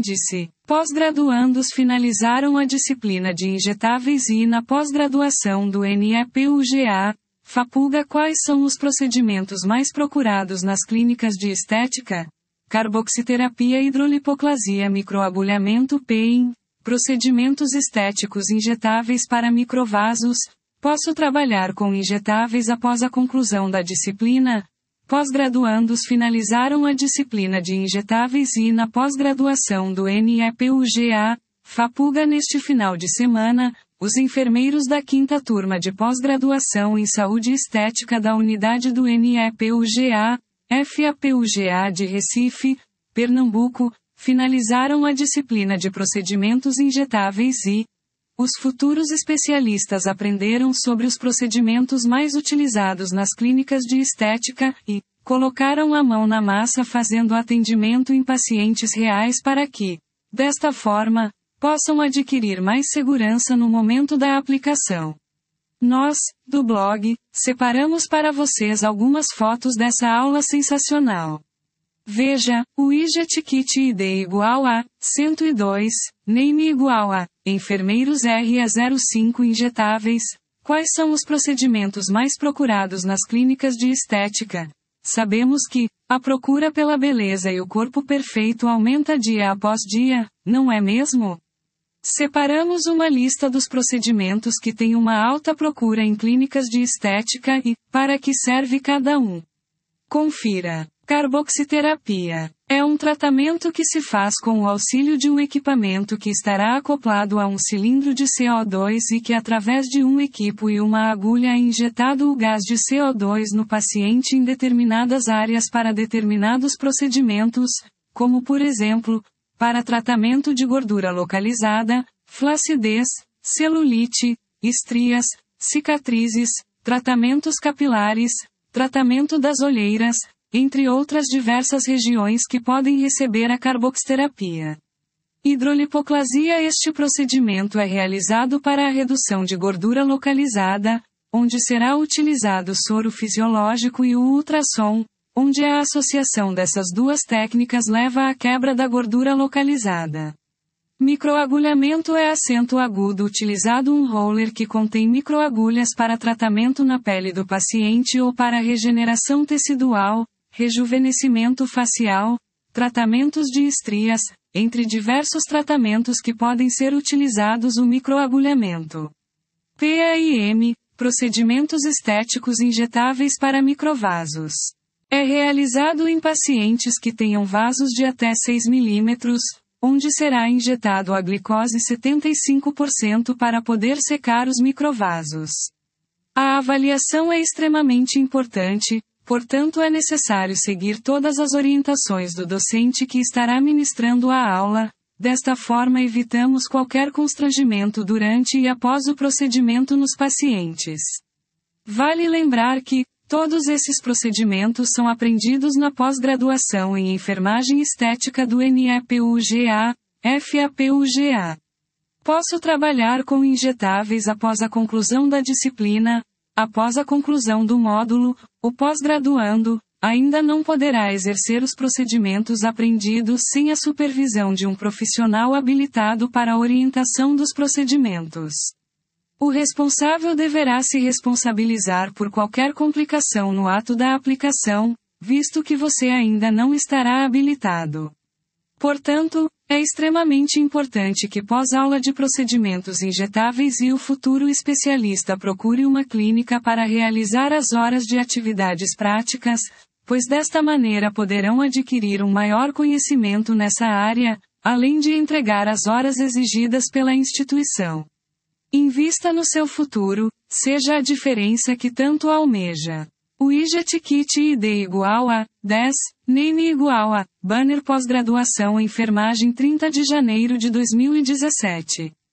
Índice. Pós-graduandos finalizaram a disciplina de injetáveis e na pós-graduação do NEPUGA, FAPUGA. Quais são os procedimentos mais procurados nas clínicas de estética? Carboxiterapia, hidrolipoplasia, microagulhamento, PEIN, procedimentos estéticos injetáveis para microvasos. Posso trabalhar com injetáveis após a conclusão da disciplina? Pós-graduandos finalizaram a disciplina de injetáveis e na pós-graduação do NEPUGA, FAPUGA. Neste final de semana, os enfermeiros da 5ª turma de pós-graduação em saúde estética da unidade do NEPUGA, FAPUGA de Recife, Pernambuco, finalizaram a disciplina de procedimentos injetáveis e os futuros especialistas aprenderam sobre os procedimentos mais utilizados nas clínicas de estética e colocaram a mão na massa fazendo atendimento em pacientes reais para que, desta forma, possam adquirir mais segurança no momento da aplicação. Nós, do blog, separamos para vocês algumas fotos dessa aula sensacional. Veja, o Widget Kit ID igual a 102, Name igual a enfermeiros RE05 injetáveis. Quais são os procedimentos mais procurados nas clínicas de estética? Sabemos que a procura pela beleza e o corpo perfeito aumenta dia após dia, não é mesmo? Separamos uma lista dos procedimentos que têm uma alta procura em clínicas de estética e para que serve cada um. Confira. Carboxiterapia. É um tratamento que se faz com o auxílio de um equipamento que estará acoplado a um cilindro de CO2 e que através de um equipo e uma agulha é injetado o gás de CO2 no paciente em determinadas áreas para determinados procedimentos, como por exemplo, para tratamento de gordura localizada, flacidez, celulite, estrias, cicatrizes, tratamentos capilares, tratamento das olheiras, entre outras diversas regiões que podem receber a carboxiterapia. Hidrolipoplasia. Este procedimento é realizado para a redução de gordura localizada, onde será utilizado soro fisiológico e o ultrassom, onde a associação dessas duas técnicas leva à quebra da gordura localizada. Microagulhamento é acento agudo utilizado um roller que contém microagulhas para tratamento na pele do paciente ou para regeneração tecidual, rejuvenescimento facial, tratamentos de estrias, entre diversos tratamentos que podem ser utilizados o microagulhamento. PAIM, procedimentos estéticos injetáveis para microvasos. É realizado em pacientes que tenham vasos de até 6 mm, onde será injetado a glicose 75% para poder secar os microvasos. A avaliação é extremamente importante, portanto é necessário seguir todas as orientações do docente que estará ministrando a aula, desta forma evitamos qualquer constrangimento durante e após o procedimento nos pacientes. Vale lembrar que, todos esses procedimentos são aprendidos na pós-graduação em enfermagem estética do NEPUGA, FAPUGA. Posso trabalhar com injetáveis após a conclusão da disciplina. Após a conclusão do módulo, o pós-graduando ainda não poderá exercer os procedimentos aprendidos sem a supervisão de um profissional habilitado para a orientação dos procedimentos. O responsável deverá se responsabilizar por qualquer complicação no ato da aplicação, visto que você ainda não estará habilitado. Portanto, é extremamente importante que pós-aula de procedimentos injetáveis e o futuro especialista procure uma clínica para realizar as horas de atividades práticas, pois desta maneira poderão adquirir um maior conhecimento nessa área, além de entregar as horas exigidas pela instituição. Invista no seu futuro, seja a diferença que tanto almeja. O Widget Kit ID igual a 10, Name igual a Banner Pós-graduação em Enfermagem 30 de janeiro de 2017.